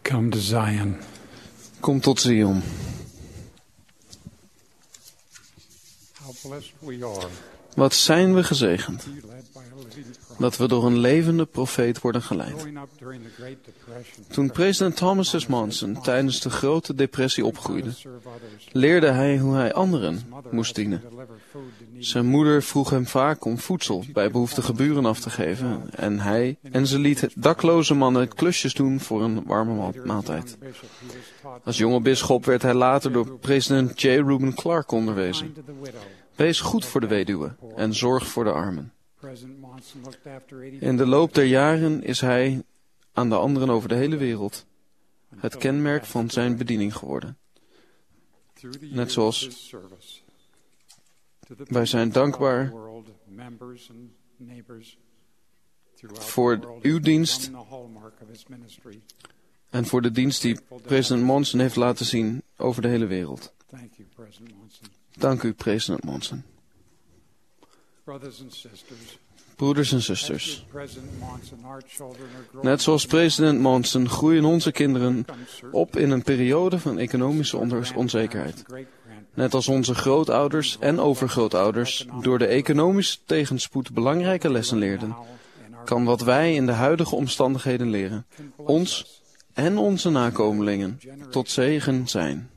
Come to Zion. Kom tot Zion. How blessed we are Wat zijn we gezegend to be led by a living prophet. dat we door een levende profeet worden geleid. Growing up during the Great Depression, Toen president Thomas S. Monson tijdens de Grote Depressie opgroeide, serve others. leerde hij hoe hij anderen moest dienen. Deliver food to needy. Zijn moeder vroeg hem vaak om voedsel bij behoeftige buren af te geven en ze liet dakloze mannen klusjes doen voor een warme maaltijd. Bishop, he was taught Als jonge bisschop werd hij later door president J. Reuben Clark onderwezen. to the widow. Wees goed voor de weduwe en zorg voor de armen. President Monson looked after 80 In de loop der jaren is hij aan de anderen over de hele wereld het kenmerk van zijn bediening geworden. through the Net years zoals of his service. To the wij zijn people throughout dankbaar the world, members and neighbors throughout the voor world, uw has dienst become the hallmark of his ministry. en voor de dienst die president Monson heeft laten zien over de hele wereld. Thank you, President Monson. Dank u, president Monson. Brothers and sisters, Broeders en as zusters, did President Monson, our children are growing net zoals up president Monson groeien onze kinderen in uncertainty. op in een periode van economische onzekerheid. Net als onze grootouders en overgrootouders door de economische tegenspoed belangrijke lessen leerden, kan wat wij in de huidige omstandigheden leren, ons en onze nakomelingen tot zegen zijn.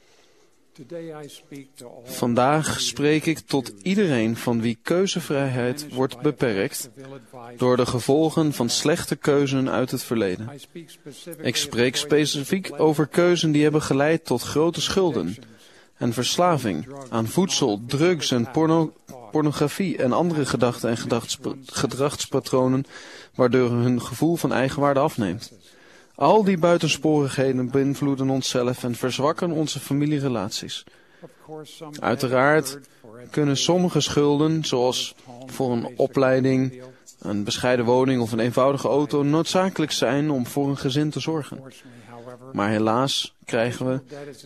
Vandaag spreek ik tot iedereen van wie keuzevrijheid wordt beperkt door de gevolgen van slechte keuzen uit het verleden. Ik spreek specifiek over keuzen die hebben geleid tot grote schulden en verslaving aan voedsel, drugs en pornografie en andere gedachten en gedragspatronen waardoor hun gevoel van eigenwaarde afneemt. Al die buitensporigheden beïnvloeden onszelf en verzwakken onze familierelaties. Uiteraard kunnen sommige schulden, zoals voor een opleiding, een bescheiden woning of een eenvoudige auto, noodzakelijk zijn om voor een gezin te zorgen. Maar helaas krijgen we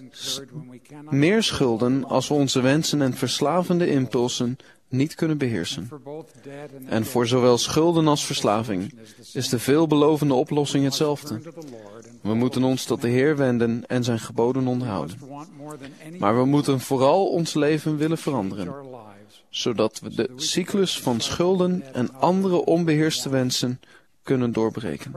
meer schulden als we onze wensen en verslavende impulsen niet kunnen beheersen. En voor zowel schulden als verslaving is de veelbelovende oplossing hetzelfde. We moeten ons tot de Heer wenden en zijn geboden onderhouden. Maar we moeten vooral ons leven willen veranderen, zodat we de cyclus van schulden en andere onbeheerste wensen kunnen doorbreken.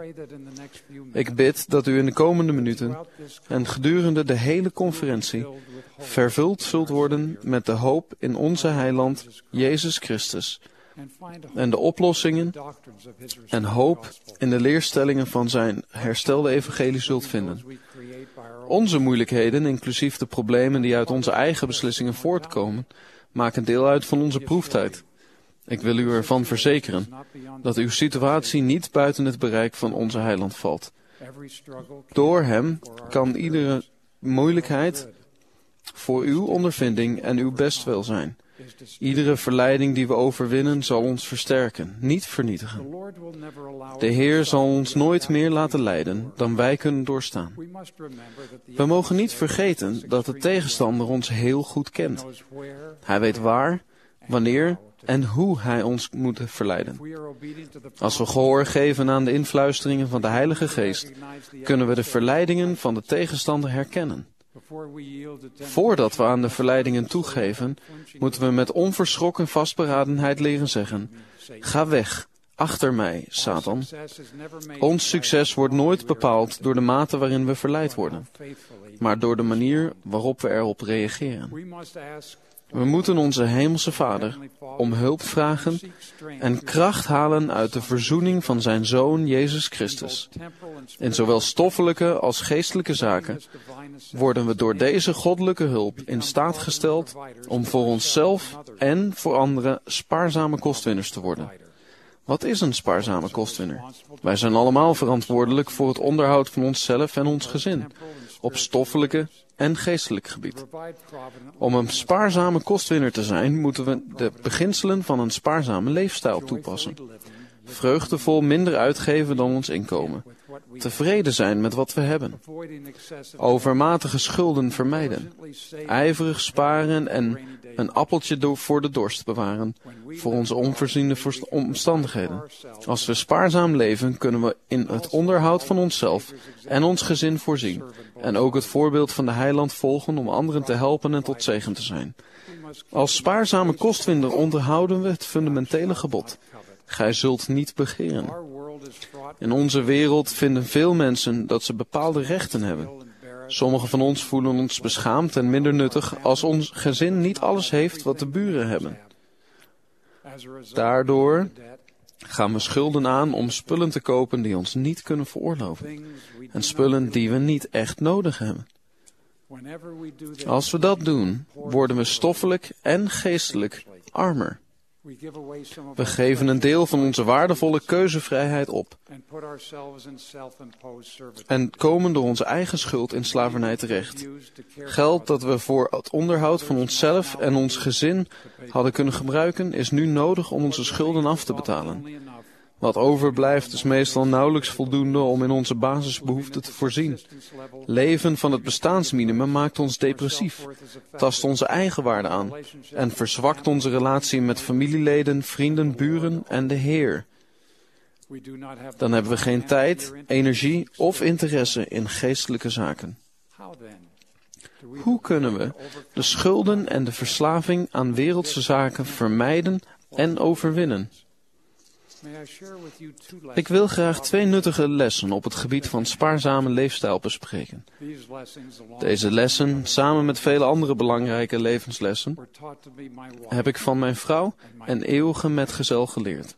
Ik bid dat u in de komende minuten en gedurende de hele conferentie vervuld zult worden met de hoop in onze heiland Jezus Christus en de oplossingen en hoop in de leerstellingen van zijn herstelde evangelie zult vinden. Onze moeilijkheden, inclusief de problemen die uit onze eigen beslissingen voortkomen, maken deel uit van onze proeftijd. Ik wil u ervan verzekeren dat uw situatie niet buiten het bereik van onze heiland valt. Door hem kan iedere moeilijkheid voor uw ondervinding en uw bestwil zijn. Iedere verleiding die we overwinnen zal ons versterken, niet vernietigen. De Heer zal ons nooit meer laten lijden dan wij kunnen doorstaan. We mogen niet vergeten dat de tegenstander ons heel goed kent. Hij weet waar, wanneer en hoe hij ons moet verleiden. Als we gehoor geven aan de influisteringen van de Heilige Geest, kunnen we de verleidingen van de tegenstander herkennen. Voordat we aan de verleidingen toegeven, moeten we met onverschrokken vastberadenheid leren zeggen: ga weg, achter mij, Satan. Ons succes wordt nooit bepaald door de mate waarin we verleid worden, maar door de manier waarop we erop reageren. We moeten onze hemelse Vader om hulp vragen en kracht halen uit de verzoening van zijn Zoon Jezus Christus. In zowel stoffelijke als geestelijke zaken worden we door deze goddelijke hulp in staat gesteld om voor onszelf en voor anderen spaarzame kostwinners te worden. Wat is een spaarzame kostwinner? Wij zijn allemaal verantwoordelijk voor het onderhoud van onszelf en ons gezin, op stoffelijke en geestelijk gebied. Om een spaarzame kostwinner te zijn, moeten we de beginselen van een spaarzame leefstijl toepassen. vreugdevol minder uitgeven dan ons inkomen, tevreden zijn met wat we hebben, overmatige schulden vermijden, ijverig sparen en een appeltje voor de dorst bewaren voor onze onvoorziene omstandigheden. Als we spaarzaam leven, kunnen we in het onderhoud van onszelf en ons gezin voorzien en ook het voorbeeld van de heiland volgen om anderen te helpen en tot zegen te zijn. Als spaarzame kostwinner onderhouden we het fundamentele gebod: gij zult niet begeren. In onze wereld vinden veel mensen dat ze bepaalde rechten hebben. Sommigen van ons voelen ons beschaamd en minder nuttig als ons gezin niet alles heeft wat de buren hebben. Daardoor gaan we schulden aan om spullen te kopen die ons niet kunnen veroorloven. En spullen die we niet echt nodig hebben. Als we dat doen, worden we stoffelijk en geestelijk armer. We geven een deel van onze waardevolle keuzevrijheid op en komen door onze eigen schuld in slavernij terecht. Geld dat we voor het onderhoud van onszelf en ons gezin hadden kunnen gebruiken, is nu nodig om onze schulden af te betalen. Wat overblijft is meestal nauwelijks voldoende om in onze basisbehoeften te voorzien. Leven van het bestaansminimum maakt ons depressief, tast onze eigenwaarde aan en verzwakt onze relatie met familieleden, vrienden, buren en de Heer. Dan hebben we geen tijd, energie of interesse in geestelijke zaken. Hoe kunnen we de schulden en de verslaving aan wereldse zaken vermijden en overwinnen? Ik wil graag 2 nuttige lessen op het gebied van spaarzame leefstijl bespreken. Deze lessen, samen met vele andere belangrijke levenslessen, heb ik van mijn vrouw en eeuwige metgezel geleerd.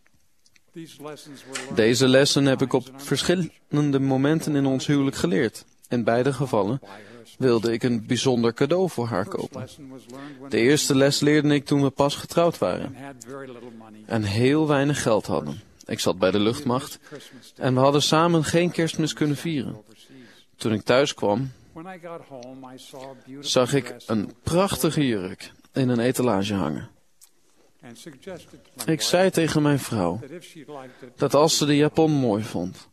Deze lessen heb ik op verschillende momenten in ons huwelijk geleerd. In beide gevallen wilde ik een bijzonder cadeau voor haar kopen. De eerste les leerde ik toen we pas getrouwd waren en heel weinig geld hadden. Ik zat bij de luchtmacht en we hadden samen geen Kerstmis kunnen vieren. Toen ik thuis kwam, zag ik een prachtige jurk in een etalage hangen. Ik zei tegen mijn vrouw dat als ze de japon mooi vond,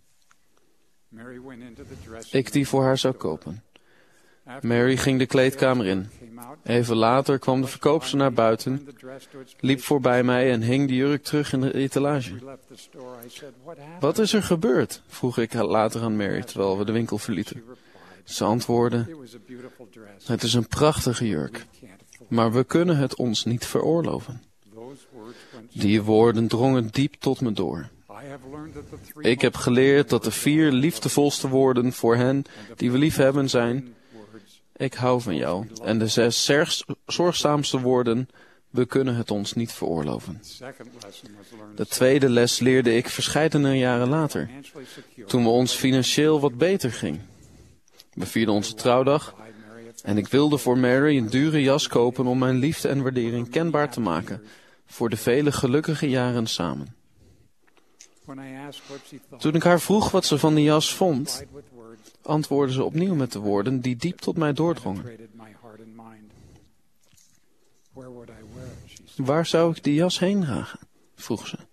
ik die voor haar zou kopen. Mary ging de kleedkamer in. Even later kwam de verkoopster naar buiten, liep voorbij mij en hing de jurk terug in de etalage. Wat is er gebeurd? Vroeg ik later aan Mary terwijl we de winkel verlieten. Ze antwoordde: het is een prachtige jurk, maar we kunnen het ons niet veroorloven. Die woorden drongen diep tot me door. Ik heb geleerd dat de 4 liefdevolste woorden voor hen die we lief hebben zijn: ik hou van jou. En de 6 zorgzaamste woorden: we kunnen het ons niet veroorloven. De tweede les leerde ik verscheidene jaren later, toen we ons financieel wat beter ging. We vierden onze trouwdag en ik wilde voor Mary een dure jas kopen om mijn liefde en waardering kenbaar te maken voor de vele gelukkige jaren samen. Toen ik haar vroeg wat ze van die jas vond, antwoordde ze opnieuw met de woorden die diep tot mij doordrongen. Waar zou ik die jas heen dragen? Vroeg ze.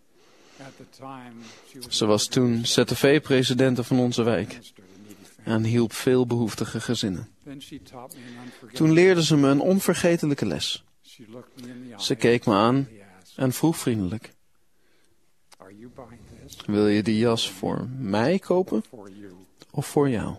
Ze was toen ZTV-presidente van onze wijk en hielp veel behoeftige gezinnen. Toen leerde ze me een onvergetelijke les. Ze keek me aan en vroeg vriendelijk: wil je die jas voor mij kopen of voor jou?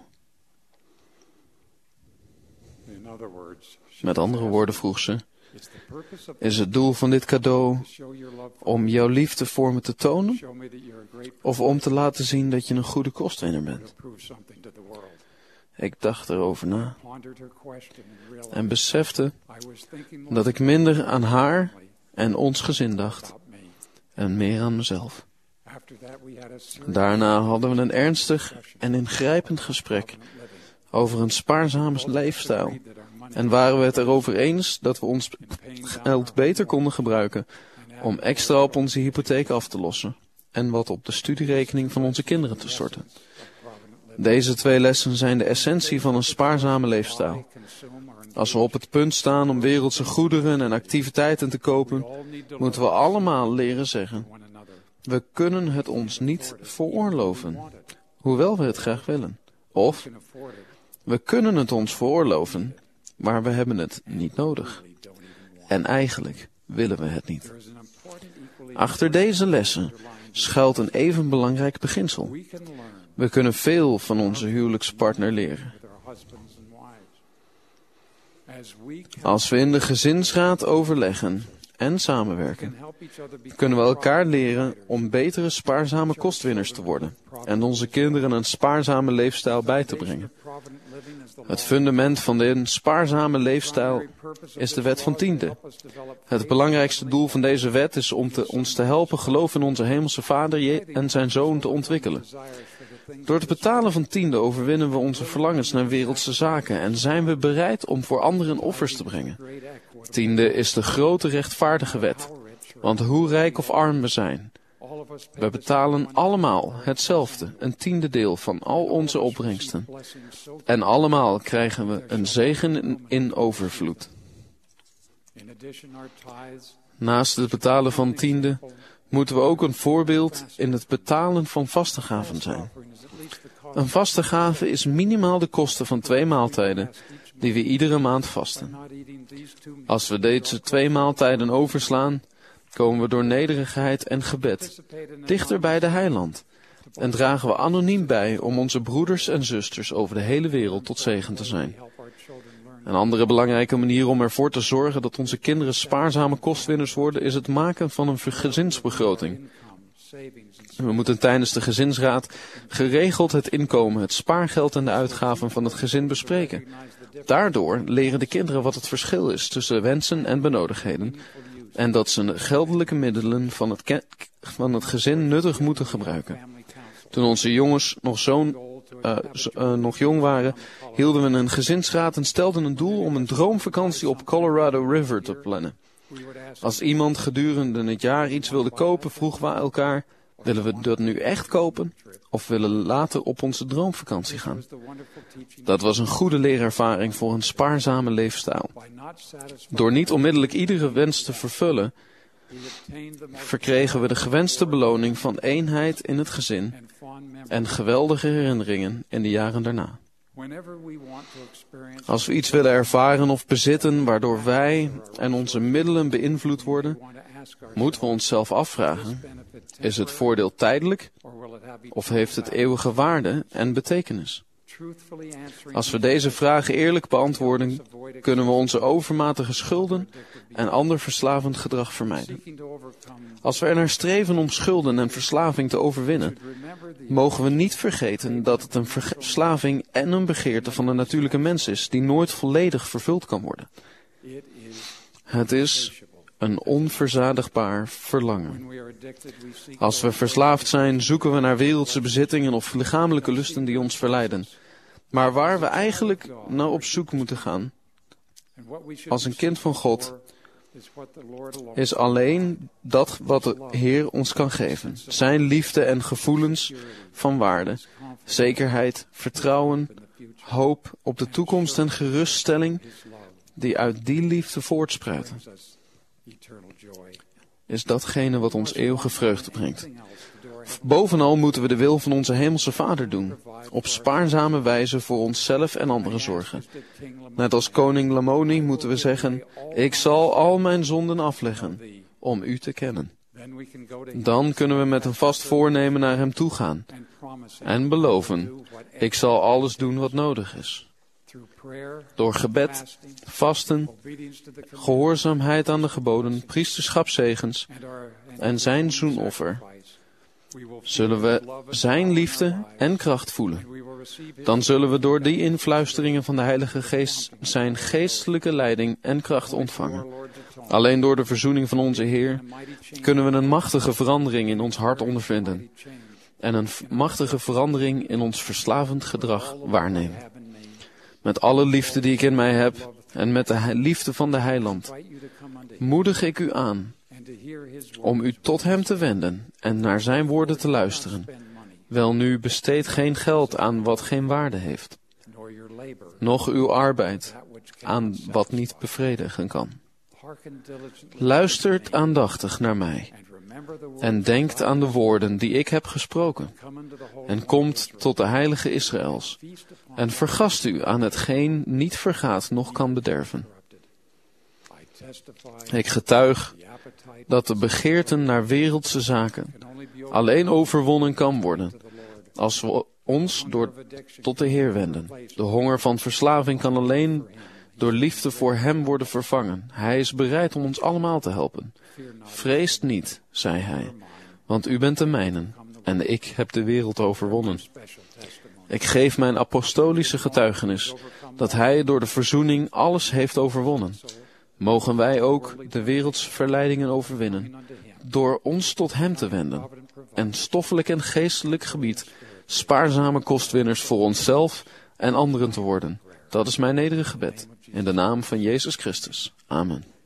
Met andere woorden vroeg ze: is het doel van dit cadeau om jouw liefde voor me te tonen of om te laten zien dat je een goede kostwinner bent? Ik dacht erover na en besefte dat ik minder aan haar en ons gezin dacht en meer aan mezelf. Daarna hadden we een ernstig en ingrijpend gesprek over een spaarzame leefstijl en waren we het erover eens dat we ons geld beter konden gebruiken om extra op onze hypotheek af te lossen en wat op de studierekening van onze kinderen te storten. Deze 2 lessen zijn de essentie van een spaarzame leefstijl. Als we op het punt staan om wereldse goederen en activiteiten te kopen, moeten we allemaal leren zeggen: We kunnen het ons niet veroorloven, hoewel we het graag willen. Of, we kunnen het ons veroorloven, maar we hebben het niet nodig. En eigenlijk willen we het niet. Achter deze lessen schuilt een even belangrijk beginsel. We kunnen veel van onze huwelijkspartner leren. Als we in de gezinsraad overleggen en samenwerken, kunnen we elkaar leren om betere spaarzame kostwinners te worden en onze kinderen een spaarzame leefstijl bij te brengen. Het fundament van de spaarzame leefstijl is de wet van tiende. Het belangrijkste doel van deze wet is om ons te helpen geloof in onze hemelse Vader en zijn Zoon te ontwikkelen. Door het betalen van tiende overwinnen we onze verlangens naar wereldse zaken en zijn we bereid om voor anderen offers te brengen. Tiende is de grote rechtvaardige wet, want hoe rijk of arm we zijn, we betalen allemaal hetzelfde, een tiende deel van al onze opbrengsten. En allemaal krijgen we een zegen in overvloed. Naast het betalen van tiende moeten we ook een voorbeeld in het betalen van vaste gaven zijn. Een vaste gave is minimaal de kosten van 2 maaltijden die we iedere maand vasten. Als we deze 2 maaltijden overslaan, komen we door nederigheid en gebed dichter bij de Heiland en dragen we anoniem bij om onze broeders en zusters over de hele wereld tot zegen te zijn. Een andere belangrijke manier om ervoor te zorgen dat onze kinderen spaarzame kostwinners worden is het maken van een gezinsbegroting. We moeten tijdens de gezinsraad geregeld het inkomen, het spaargeld en de uitgaven van het gezin bespreken. Daardoor leren de kinderen wat het verschil is tussen wensen en benodigdheden en dat ze de geldelijke middelen van het gezin nuttig moeten gebruiken. Toen onze jongens nog jong waren, hielden we een gezinsraad en stelden een doel om een droomvakantie op Colorado River te plannen. Als iemand gedurende het jaar iets wilde kopen, vroegen we elkaar, willen we dat nu echt kopen of willen we later op onze droomvakantie gaan? Dat was een goede leerervaring voor een spaarzame leefstijl. Door niet onmiddellijk iedere wens te vervullen, verkregen we de gewenste beloning van eenheid in het gezin en geweldige herinneringen in de jaren daarna. Als we iets willen ervaren of bezitten waardoor wij en onze middelen beïnvloed worden, moeten we onszelf afvragen, is het voordeel tijdelijk of heeft het eeuwige waarde en betekenis? Als we deze vragen eerlijk beantwoorden, kunnen we onze overmatige schulden en ander verslavend gedrag vermijden. Als we er naar streven om schulden en verslaving te overwinnen, mogen we niet vergeten dat het een verslaving en een begeerte van de natuurlijke mens is, die nooit volledig vervuld kan worden. Het is een onverzadigbaar verlangen. Als we verslaafd zijn, zoeken we naar wereldse bezittingen of lichamelijke lusten die ons verleiden. Maar waar we eigenlijk naar op zoek moeten gaan, als een kind van God, is alleen dat wat de Heer ons kan geven. Zijn liefde en gevoelens van waarde, zekerheid, vertrouwen, hoop op de toekomst en geruststelling die uit die liefde voortspruiten, is datgene wat ons eeuwige vreugde brengt. Bovenal moeten we de wil van onze hemelse Vader doen, op spaarzame wijze voor onszelf en anderen zorgen. Net als koning Lamoni moeten we zeggen, ik zal al mijn zonden afleggen, om u te kennen. Dan kunnen we met een vast voornemen naar hem toe gaan en beloven, ik zal alles doen wat nodig is. Door gebed, vasten, gehoorzaamheid aan de geboden, priesterschapszegens en zijn zoenoffer, zullen we zijn liefde en kracht voelen. Dan zullen we door die influisteringen van de Heilige Geest zijn geestelijke leiding en kracht ontvangen. Alleen door de verzoening van onze Heer kunnen we een machtige verandering in ons hart ondervinden en een machtige verandering in ons verslavend gedrag waarnemen. Met alle liefde die ik in mij heb en met de liefde van de Heiland, moedig ik u aan om u tot hem te wenden en naar zijn woorden te luisteren. Welnu, besteed geen geld aan wat geen waarde heeft, noch uw arbeid aan wat niet bevredigen kan. Luistert aandachtig naar mij en denkt aan de woorden die ik heb gesproken, en komt tot de heilige Israëls, en vergast u aan hetgeen niet vergaat, noch kan bederven. Ik getuig dat de begeerten naar wereldse zaken alleen overwonnen kan worden als we ons tot de Heer wenden. De honger van verslaving kan alleen door liefde voor Hem worden vervangen. Hij is bereid om ons allemaal te helpen. Vreest niet, zei Hij, want u bent de mijnen en ik heb de wereld overwonnen. Ik geef mijn apostolische getuigenis dat Hij door de verzoening alles heeft overwonnen. Mogen wij ook de wereldse verleidingen overwinnen, door ons tot Hem te wenden, en stoffelijk en geestelijk gebied spaarzame kostwinners voor onszelf en anderen te worden. Dat is mijn nederige gebed, in de naam van Jezus Christus. Amen.